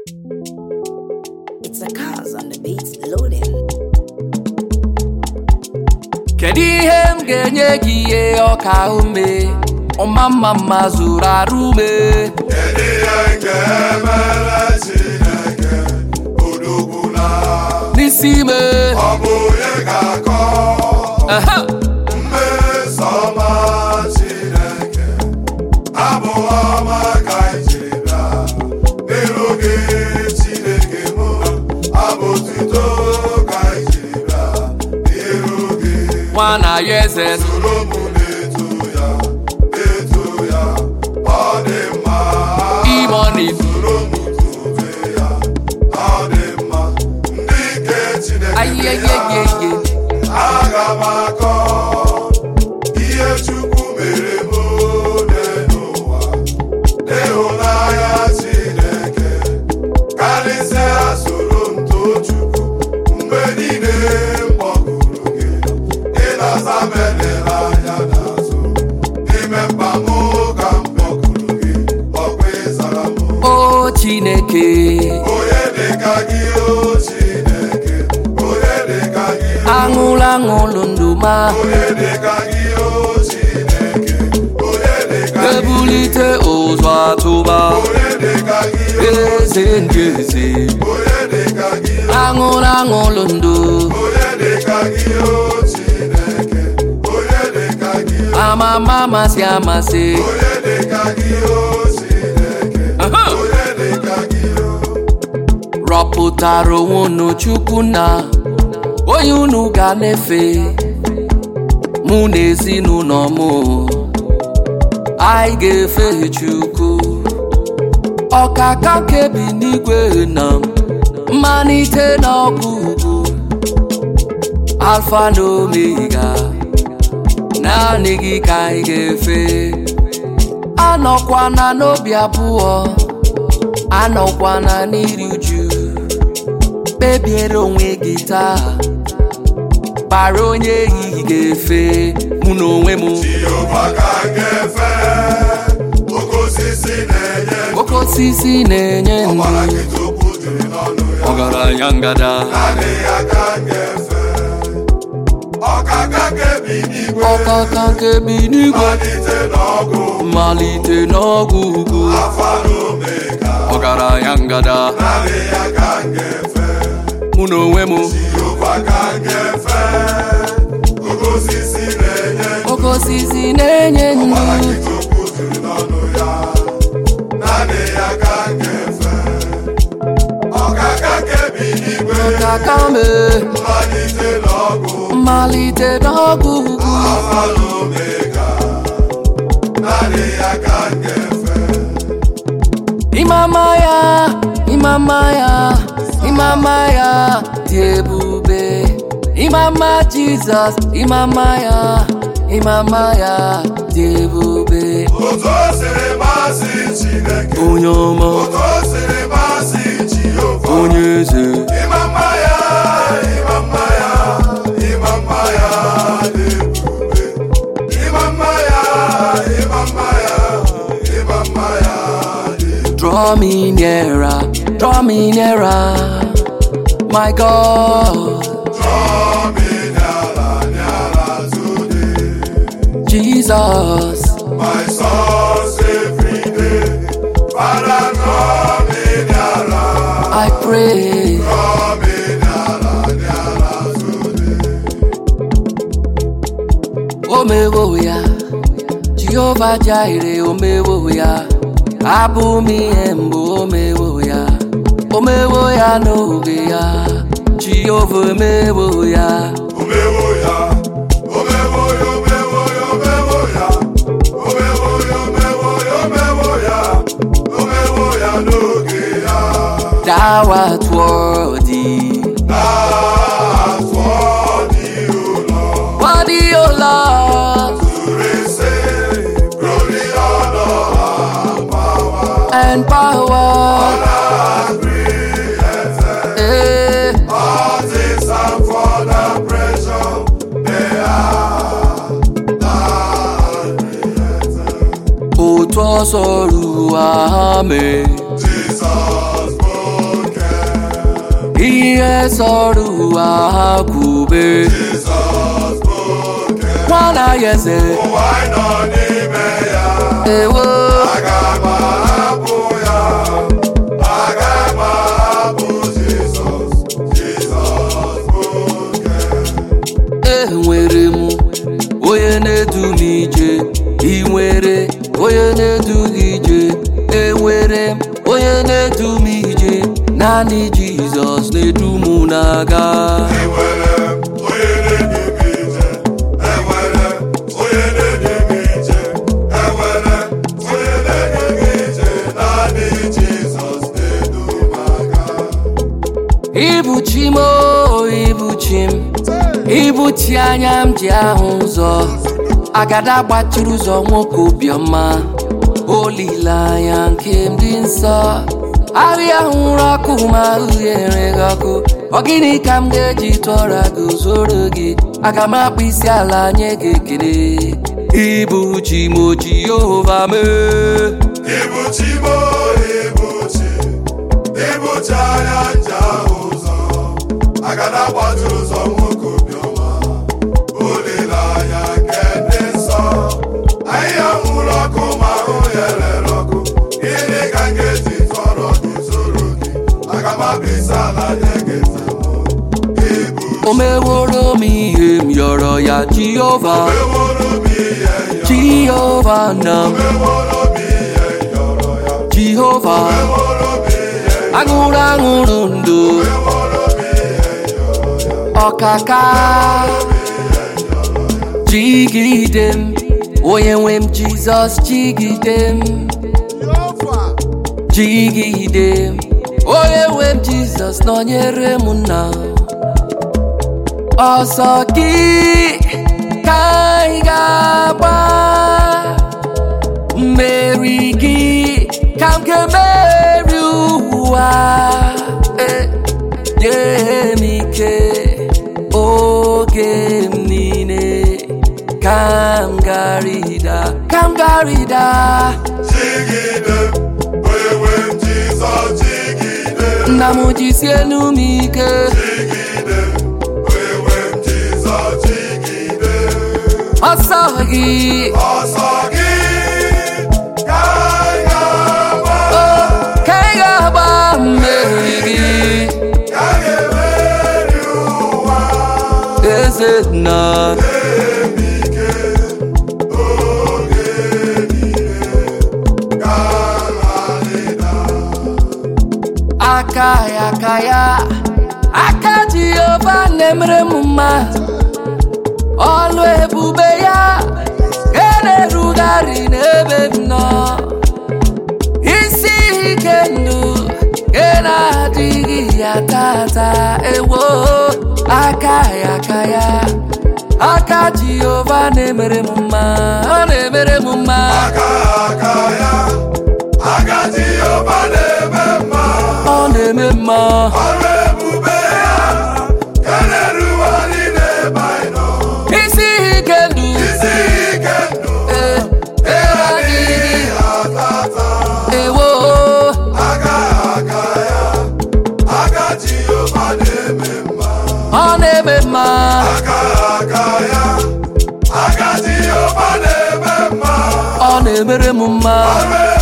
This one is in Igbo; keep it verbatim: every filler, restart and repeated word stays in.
It's a cause on the beats loading. Kedu ihe m ga-enye gị ihe ọka ume ọma mma mma zuru arụ ume? Kedu ihe m ga-emere Chineke odogbula n'isi ime? Ọ bụ onye ga-akọ mmeso ọma Chineke, abụ ọma ka iji bịa n'iru gị Chineke m, abụ otuto ka iji bịa n'iru gị. Nwana ya eze Soro m na-eto ya, eto ya, ọ dị mma. imoni Soro m tobe ya, ọ dị mma. Ndị nke Chineke ya, ayeyeyeye aga m akọ ihe Chukwu mere m n'ụwa, n'ịhụnanya Chineke karịsịa. Soro m too Chukwu mgbe niile m kpọkuru gị, ị na-aza m elele anya n'azụ. N'ime mkpa m ka m kpọkuru gị, ọkwa ịzara m. o Chineke Onye dịka gị, o Chineke, onye dịka gị, aṅụlụ aṅụlụ ndụ ma onye dịka gị, o Chineke, onye dịka gị, ebulite ụzọ atụba onye dịka gị, eze ndị eze onye dịka gị, aṅụlụ aṅụlụ ndụ onye dịka gị, o Chineke, onye dịka gị, amama amasị amasị onye dịka gị, o Chineke, Aha! onye dịka gị, o. rọpụtara onwe unu Chukwu na onye unu ga na-efe mụ na ezinụlọ m anyị ga-efe Chukwu ọkaka kebi n'igwe na mmalite na ọgwụgwụ alfa na omega naanị gị ka anyị ga-efe anọkwana n'obi abụọ anọkwana n'iri uju kpebiere onwe gị taa kpara onye ehihie ga-efe mụ na onwe m Jehova ka m ga-efe, oke osisi na-enye ndụ, oke osisi na-enye ọbara ndụ gị tupu jiri n'ọnụ ya. ọgaranya ngada Naanị ya ka m ga-efe, ọkaka kebi n'igwe, ọkaka kebi n'igwe malite n'ọgụ, mmalite n'ọgwụ ugwu Alfa na Omega. ọgaranya ngada Naanị ya ka m ga-efe, mụ na onwe m Jehova ka m ga-efe, oke osisi na-enye ndụ, oke osisi na-enye ọbara ndụ gị tupu jiri n'ọnụ ya. Naanị ya ka m ga-efe, ọkaka kebi n'igwe, ọkaka me mmalite n'ọgụ, mmalite n'ọgwụ ugwu Alfa na Omega. Naanị ya ka m ga-efe. Imama ya, imama ya, imama ya dị ebube. Imama Jizọs, imama ya, imama ya dị ebube. Otu o siri masị Chineke, Onye ọma, otu o siri masị Jehova, onye eze, ịmama ya, ịmama ya, ịmama ya dị ebube. Ịmama ya, ịmama ya, ịmama ya dị ebube. draw me nearer, draw me nearer, my God, Draw me nearer, nearer today, Jesus. my source every day. Father, draw me nearer, I pray, draw me nearer, nearer today. omewo ya, Jehovah Jireh, omewo ya, abụ m ihe mbụ omewo ya, omewo ya n'oge ya, Jehovah omewo ya, Omewo ya, omewo ya, omewo ya, omewo ya, omewo ya, omewo ya, omewo ya, omewo ya n'oge ya. thou art worthy, That's what you know. worthy, O Lord, To receive glory, honor, and power, and power, and created. eh, All things are for the pressure they are not created. otu ọsọ ruo ame, Jesus, ihe sọrọ ụwa ha kwube Jizọs bụ oke nwana ya eze ụwa nọ n'ime ya ewo aga m ahapụ ya aga m ahapụ Jizọs Jizọs bụ oke enwere m onye na-edu m ije ị nwere onye na-edu gị ije enwere m onye na-edu m ije naanị Jizọs na-edu m na-aga enwere m onye na-edu m ije enwere m onye na-edu m ije enwere m onye na-edu m ije naanị Jizọs na-edu m aga Ibu chi m o ibu chi m ibu chi anya m ji ahụ ụzọ agada gbachiri ụzọ nwoke obiọma olileanya nke m dị nsọ ahịa hụrụ ọkụ ma uhie gị ọkụ ọ gịnị ka m ga-eji tụọra gị zoro gị aga m akpụ isi ala nye gị ekele ibu chi m o Jehova mee ibu chi m o ibu chi ibu chi anya nji ahụ ụzọ agada gbachiri ụzọ nwoke obiọma olileanya nke ndị nsọ ahịhịa nwụrụ ọkụ ma ahụ ya rere ọkụ gịnị ka m ga-eji tọrọ gị zoro gị aga m abịa ala nye gị ibu o meworo m ihe m yọrọ ya Jehova meworo m ihe yọrọ Jehova na m meworo m ihe yọrọ ya Jehova meworo m ihe aṅụrụ aṅụrụ ndụ meworo m ihe yọrọ ya ọkaka jigide m onye nwe m Jizọs jigide m jigide m onye nwe m Jizọs nọnyere m nna ọsọ gị ka anyị ga-agba mmeri gị ka m ga-emeri ụwa Eh, nye m ike oge m niile ka m garida ka m garida jigide onye nwe m Jizọs jigide nna m jisie enu m ike jigide onye nwe m Jizọs jigide ọsọ gị ọsọ gị ka anyị ga-agba ka ị ga-agba mmeri gị ka a ga-emeri ụwa eze nna ike oge niile ka anyị aka ya aka ya aka Jehova na-emere m mma ọlụ ebube ya ga na-erugharị n'ebe m nọ isi ike ndụ ga na-adịghị ya tata ewo aka ya aka ya aka Jehova na-emere m mma ọ na-emere m mma aka aka ya aka Jehova na-eme mma ọ na-eme mma ọrụ ebube ya ka na-erugharị n'ebe anyị nọ isi ike ndụ isi ike ndụ eh, adịghị ya tata ewo aka aka ya aka Jehova na-eme mma ọ na-eme mma aka aka ya aka Jehova na-eme mma ọ na-emere m mma ọrụ